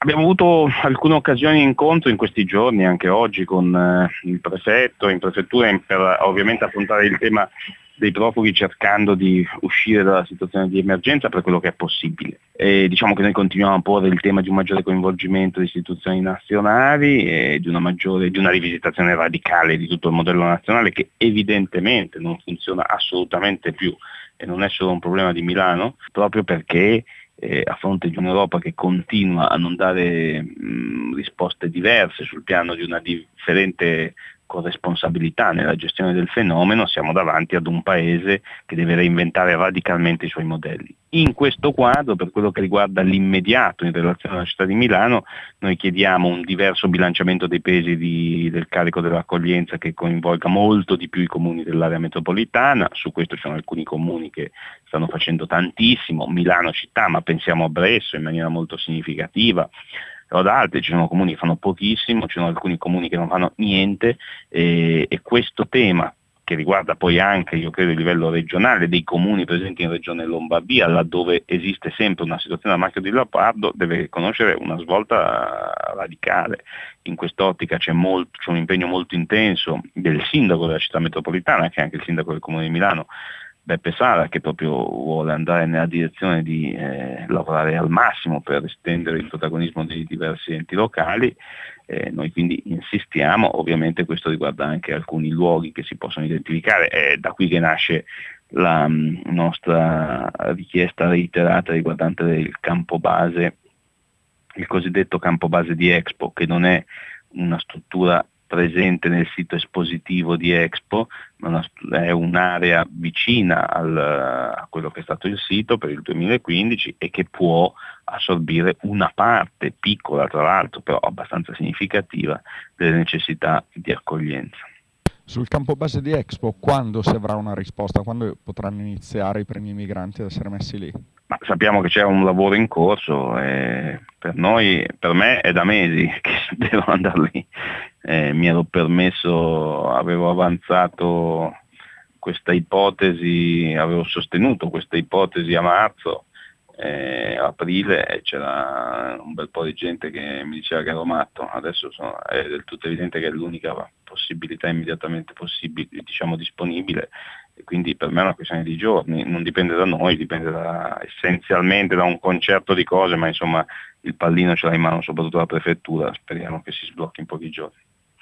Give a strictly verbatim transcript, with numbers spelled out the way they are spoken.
Abbiamo avuto alcune occasioni di incontro in questi giorni, anche oggi, con eh, il prefetto, in prefettura, in- per ovviamente affrontare il tema dei profughi, cercando di uscire dalla situazione di emergenza per quello che è possibile. E diciamo che noi continuiamo a porre il tema di un maggiore coinvolgimento di istituzioni nazionali e di una maggiore, di una rivisitazione radicale di tutto il modello nazionale, che evidentemente non funziona assolutamente più, e non è solo un problema di Milano, proprio perché eh, a fronte di un'Europa che continua a non dare mh, risposte diverse sul piano di una differente corresponsabilità nella gestione del fenomeno, siamo davanti ad un paese che deve reinventare radicalmente i suoi modelli. In questo quadro, per quello che riguarda l'immediato in relazione alla città di Milano, noi chiediamo un diverso bilanciamento dei pesi di- del carico dell'accoglienza, che coinvolga molto di più i comuni dell'area metropolitana. Su questo ci sono alcuni comuni che stanno facendo tantissimo, Milano città, ma pensiamo a Bresso in maniera molto significativa, o ad altri, ci sono comuni che fanno pochissimo, ci sono alcuni comuni che non fanno niente, e, e questo tema, che riguarda poi anche, io credo, il livello regionale dei comuni presenti in regione Lombardia, laddove esiste sempre una situazione a marchio di leopardo, deve conoscere una svolta radicale. In quest'ottica c'è, molto, c'è un impegno molto intenso del sindaco della città metropolitana, che è anche il sindaco del comune di Milano, Beppe Sala, che proprio vuole andare nella direzione di eh, lavorare al massimo per estendere il protagonismo dei diversi enti locali. Eh, noi quindi insistiamo, ovviamente questo riguarda anche alcuni luoghi che si possono identificare, è da qui che nasce la mh, nostra richiesta reiterata riguardante il campo base, il cosiddetto campo base di Expo, che non è una struttura presente nel sito espositivo di Expo, ma una, è un'area vicina al, a quello che è stato il sito per il duemilaquindici, e che può assorbire una parte piccola, tra l'altro, però abbastanza significativa, delle necessità di accoglienza. Sul campo base di Expo, quando si avrà una risposta? Quando potranno iniziare i primi migranti ad essere messi lì? Ma sappiamo che c'è un lavoro in corso, e per noi, per me è da mesi che devo andare lì. Eh, mi ero permesso, avevo avanzato questa ipotesi, avevo sostenuto questa ipotesi a marzo, eh, a aprile, e c'era un bel po' di gente che mi diceva che ero matto. Adesso sono- è del tutto evidente che è l'unica possibilità immediatamente possibile, diciamo, disponibile, e quindi per me è una questione di giorni, non dipende da noi, dipende da- essenzialmente da un concerto di cose, ma insomma il pallino ce l'ha in mano soprattutto la prefettura, speriamo che si sblocchi in pochi giorni.